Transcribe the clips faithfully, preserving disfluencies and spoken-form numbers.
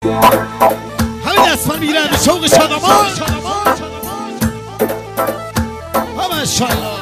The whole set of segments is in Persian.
همه دستمان میگیرن به شوق شادمان همه انشالله.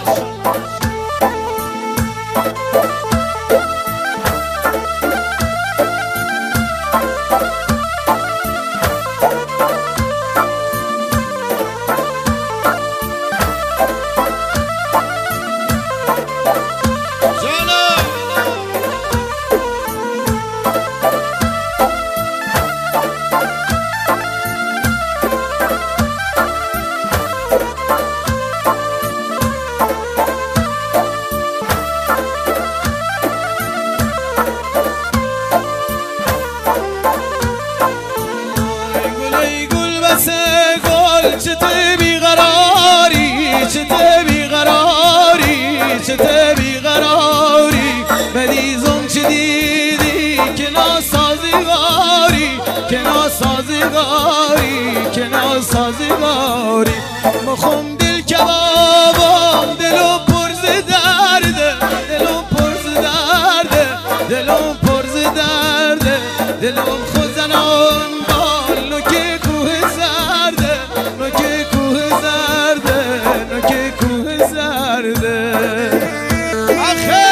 چته بیقراری چته بیقراری چته بیقراری بدیزم چه دیدی که ناسازگاری که ناسازگاری که ناسازگاری مخم دل کبابم دلم پرز درده دلم پرز درده دلم پرز درده دلم خوزنان بال نوک کوه زرده نوک کوه زرده نوک کوه زرده آخه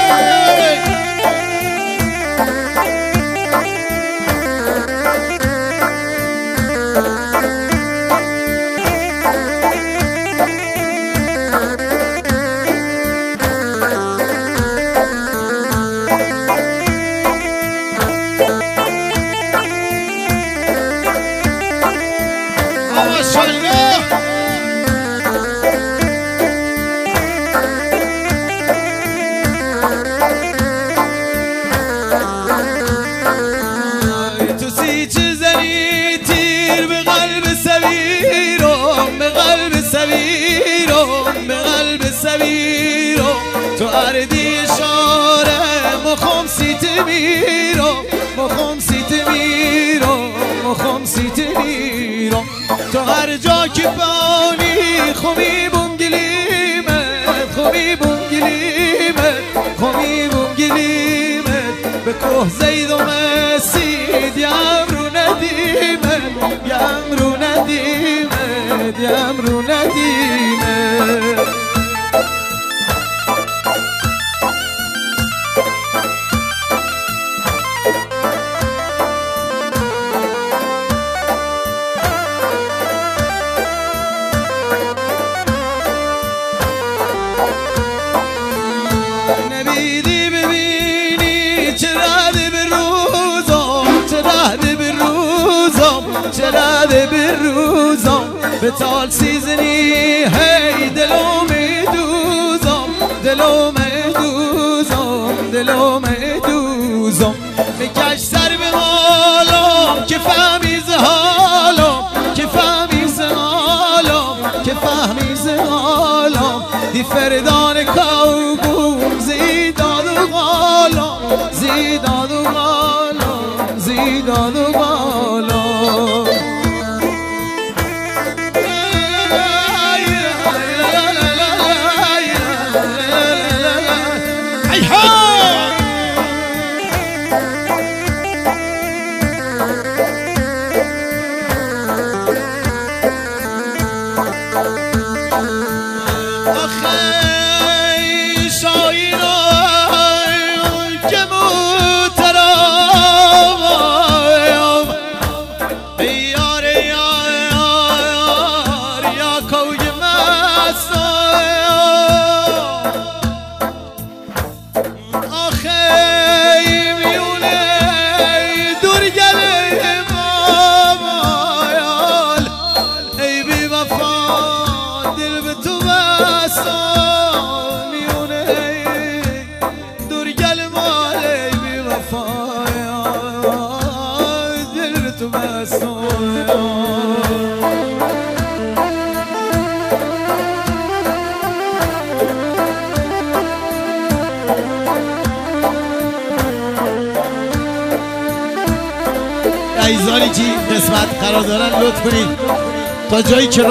به قلب سویرم تو اردی شاره مخم سیت میرم مخم سیت میرم مخم سیت میرم تو هر جا که بانی خمی بوم گلیمت خمی بوم گلیمت خمی بوم گلیمت به کوه زید و مسید یم رو ندیمت یم رو ندیمت یم رو ندیمت نبیدی ببینی چرا ده به روزم چرا ده به روزم چرا ده به روزم به تال سیزنی هی دلو میدوزم دلو میدوزم دلو میدوزم میکش سر به حالم که فهمی ز حالم که فهمی ز حالم که فهمی ز حالم دی فردان کوگوم زیداد و غالم زیداد و غالم زیداد و غالم عزیزانی که قسمت قرار دارن لطف کنید تا جایی که